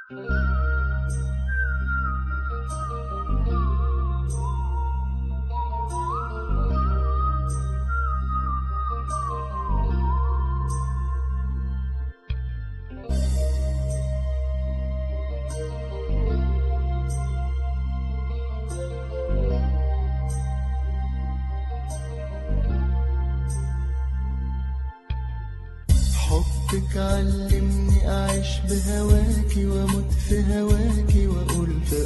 حبك علمني أعيش بهواكي وأموت في هواكي وأقول في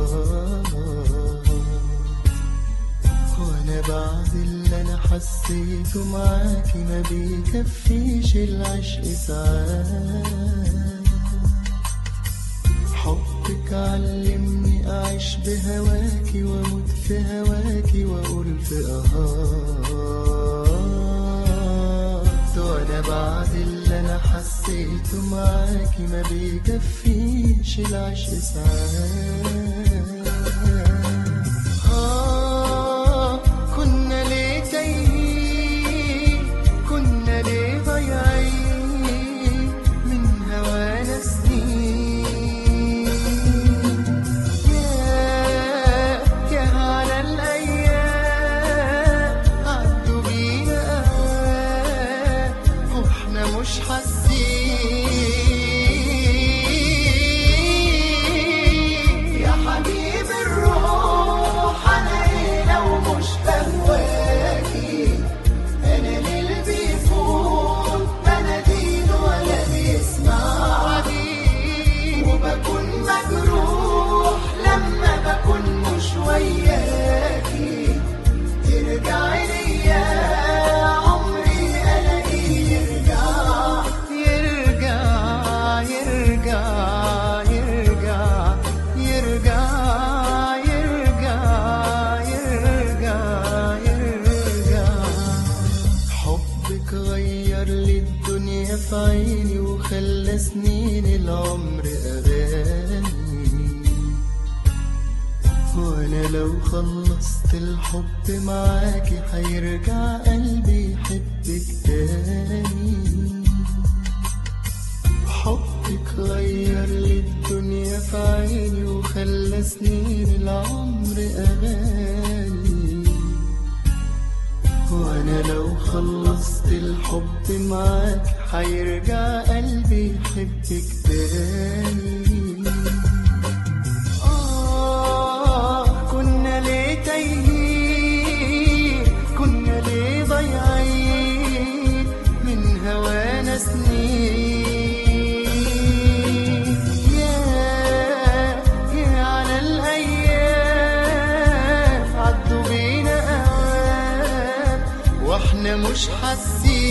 وأنا بعد اللي أنا حسيته معاكي ما بيكفيش العشق ساعات. حبك علمني أعيش بهواكي وأموت في هواكي وأقول في وأنا بعد اللي أنا حسيته معاكي ما بيكفيش العشق ساعات. كنا ليه تايهين، كنا ليه ضايعين من هوانا سنين. يا على الأيام عدوا بينا واحنا مش حاسين. يا حبيب الروح انا ايه لو مش بهواكي، انا اللي بيفوت بناديل ولا بيسمعني، وبكون مجروح لما بكون مش وياكي. ترجعي ليا عمري الاقيه يرجع يرجع يرجع يرجع يرجع يرجع يرجع. حبك غير لي الدنيا في عيني وخلى سنين العمر أغاني، وانا لو خلصت الحب معاكي هيرجع قلبي يحبك تاني. حبك غير لي الدنيا في عيني وخلى سنين العمر أغاني، وانا لو خلصت الحب معاك هيرجع قلبي يحبك تاني. كنا ليه تايهين، كنا ليه ضايعين من هوانا سنين. يا على الأيام عدوا بينا أوقات واحنا مش حاسين.